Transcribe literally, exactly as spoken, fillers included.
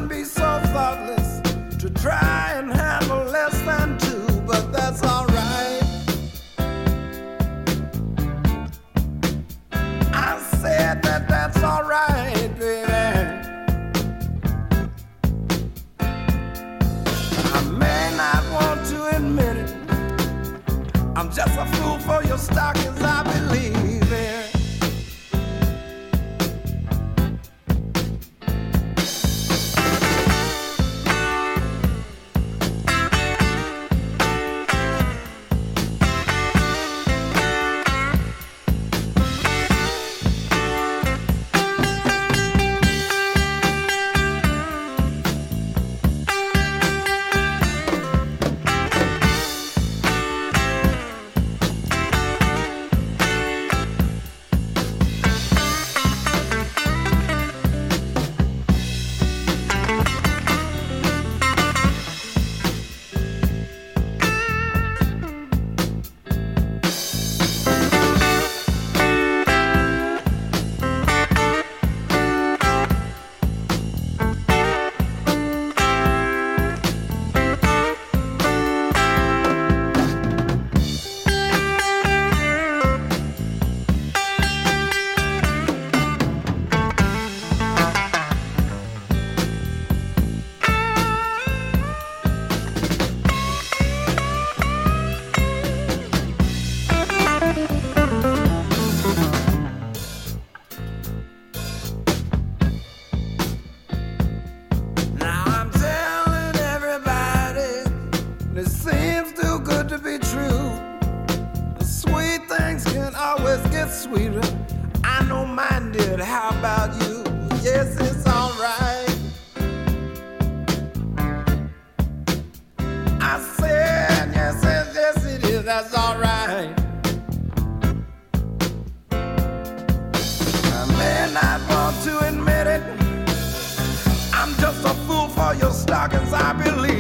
wouldn't be so thoughtless to try and handle less than two, but that's all right. I said that that's all right, baby. I may not want to admit it, I'm just a fool for your stockings, I believe it. It seems too good to be true. The sweet things can always get sweeter. I know mine did. How about you? Yes, it's all right. I said yes, yes, yes, it is. That's all right. I may not want to admit it, I'm just a fool for your stockings, I believe.